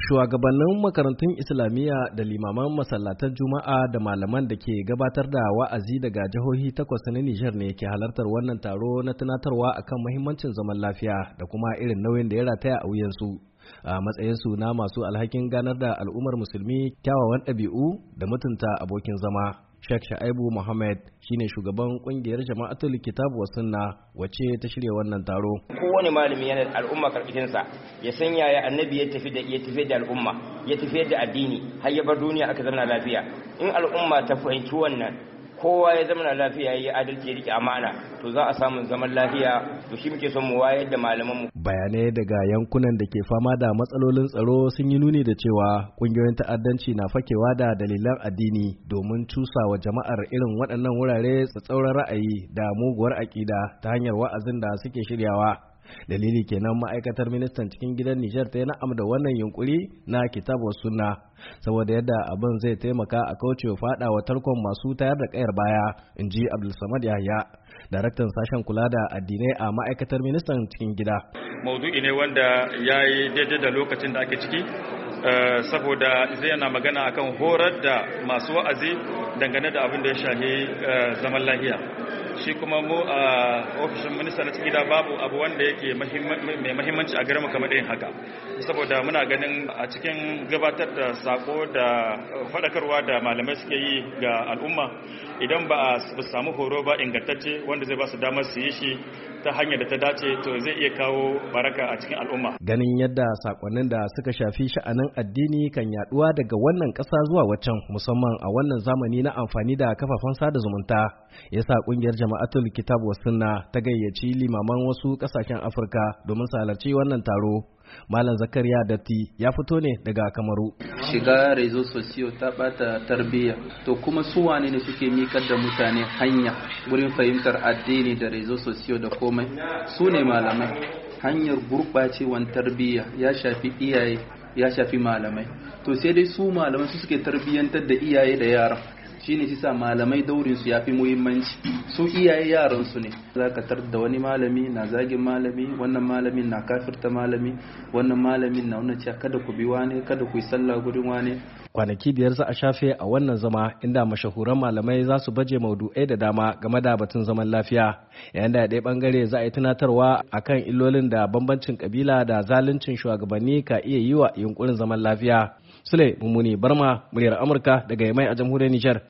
Shugabannin makarantun Islamiyya da limaman masallatan Juma'a da malaman da ke gabatar da wa'azi daga jihohi takwas na Nijar ne ke halartar wannan taro na tunatarwa akan muhimmancin zaman lafiya da kuma irin nauyin da ya rataya a wuyansu. A matsayinsu na masu alhakin ganar da al'ummar musulmi kyawawan ɗabi'u da mutunta abokin zama. Sheikh Shaibu Muhammad shine shugaban kungiyar Jama'atul Kitab wa Sunna wacce ta shirya wannan taro. Kowane malami yana da al'umma karkashin sa, ya san yaya annabi ya tafi da al'umma, ya tafi da addini har ya bar duniya aka zama lafiya. In al'umma ta fahimci wannan, kowa ya zama lafiya yayi adalci ya rike amana, to za a samu zaman lafiya. To shi muke son mu wayar da malaman mu. Bayanai daga yankunan da ke fama da matsalolin tsaro sun yi nuni da cewa kungiyoyin ta'addanci na fakewa da dalilan addini domin cusa wa jama'ar irin waɗannan wurare tsatsauran ra'ayi da muguwar aƙida ta hanyar wa'azin da suke shiryawa. Dalili kenan ma'aikatar ministan cikin gidan Nijar ta yi na'am da wannan yunkuri na kitabu sunna saboda yadda abin zai taimaka a kaucewa faɗawa tarkon masu tayar da kayar baya, in ji Abdulsamad Yahya, daraktan sashen kula da addinai a ma'aikatar ministan cikin gida. Maudu'i ne wanda ya yi daidai da lokacin da ake ciki, saboda zai yana magana akan horar da masu wa'azi dangane da abin da ya shahi zaman lahiya. Shi kuma mu a ofishin minista na cikin gida babu abu wanda yake mai mahimmanci a gare mu kamar yin haka, saboda muna ganin a cikin gabatar da sako da faɗakarwa da malamai suke yi ga al'umma, idan ba a samu horo ba ingantacce wanda zai ba su damar su yi shi ta hanyar da ta dace, to zai iya kawo baraka a cikin al'umma. Ganin yadda sakonnin da suka shafi sha'anin addini kan yaduwa daga wannan ƙasa zuwa waccan, musamman a wannan zamani na amfani da kafafen sada zumunta, yasa kungiyar Jama'atul Kitab wa Sunna ta gayyaci limaman wasu ƙasashen Afirka domin su halarci wannan taro. Malam Zakariya Datti ya fito ne daga Kamaru. Shiga rezo sosiyo ta bata tarbiyya, to kuma su wane ne suke mikar da mutane hanya wurin fahimtar addini da rezo sosiyo da komai? Su ne malamai. Hanyar gurɓacewan tarbiyya ya shafi iyaye, ya shafi malamai. To sai dai su malamai su suke tarbiyyantar da iyaye da yara. Shine shi sa malamai daurin su yafi muhimmanci, su iyaye yaran su ne. Zaka tar da wani malami na zagin malami, wannan malamin na kafirta malami, wannan malamin na wannan cewa kada ku bi wane, kada ku yi sallah gurin wane. Kwanaki biyar za a shafe a wannan zama inda mashahuran malamai za su baje maudu'ai da dama game da batun zaman lafiya, yayin da ɗaya bangare za a yi tunatarwa akan illolin da bambancin kabila da zaluncin shugabanni ka iya yi wa yunkurin zaman lafiya. Sule Mummuni Barma, muryar Amurka daga Yamai a jamhuriyar Nijar.